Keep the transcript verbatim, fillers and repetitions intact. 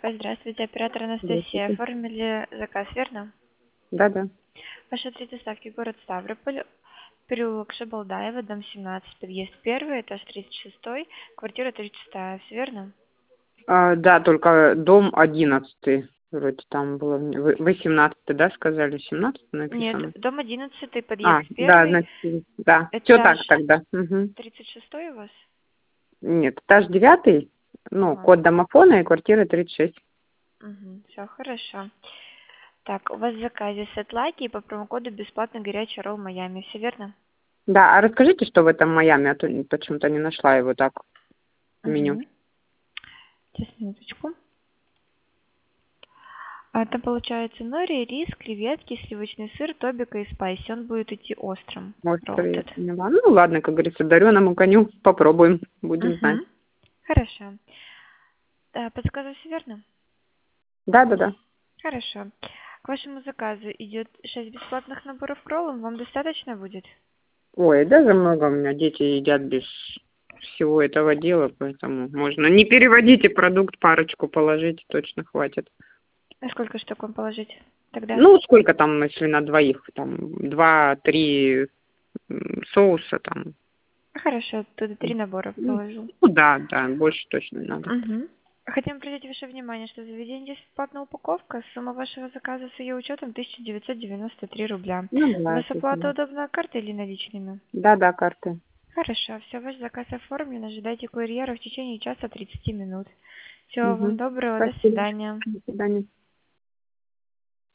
Здравствуйте, оператор Анастасия. Здравствуйте. Оформили заказ, верно? Да-да. Ваш адрес доставки город Ставрополь, переулок Шабалдаева, дом семнадцать, подъезд первый, этаж тридцать шестой, квартира тридцать шестая. Все верно? А, да, только дом одиннадцатый. Вроде там было. Вы вы семнадцатый, да, сказали? семнадцатый Нет, написано. дом одиннадцатый, А, подъезд да, первый, значит, да. Все этаж так тогда. Мгм. тридцать шестой у вас? Нет, этаж девятый, ну, Ага. код домофона и квартира тридцать шесть. Угу, все хорошо. Так, у вас в заказе сет-лайки и по промокоду бесплатно горячий ролл Майами. Все верно? Да, а расскажите, что в этом Майами, а то почему-то не нашла его так в меню. Угу. Сейчас, минуточку. А там получается нори, рис, креветки, сливочный сыр, тобика и спайси. Он будет идти острым. Ролл Острый, я этот. поняла. Ну, ладно, как говорится, дареному коню попробуем, будем знать. Угу. Хорошо. Да, подсказываю все верно? Да-да-да. Хорошо. К вашему заказу идет шесть бесплатных наборов к роллам. Вам достаточно будет? Ой, даже много у меня дети едят без всего этого дела, поэтому можно. Не переводите продукт, парочку положите, точно хватит. А сколько штук вам положить тогда? Ну, сколько там, если на двоих, там, два-три м, соуса там. Хорошо, туда три набора Ну, положу. да, да, больше точно не надо. Угу. Хотим обратить ваше внимание, что заведение есть бесплатная упаковка. Сумма вашего заказа с ее учетом тысяча девятьсот девяносто три рубля. Ну, У вас давайте. оплата удобная картой или наличными? Да, да, карты. Хорошо, все, ваш заказ оформлен. Ожидайте курьера в течение часа тридцати минут. Всего вам Угу. доброго, до Спасибо. свидания. До свидания.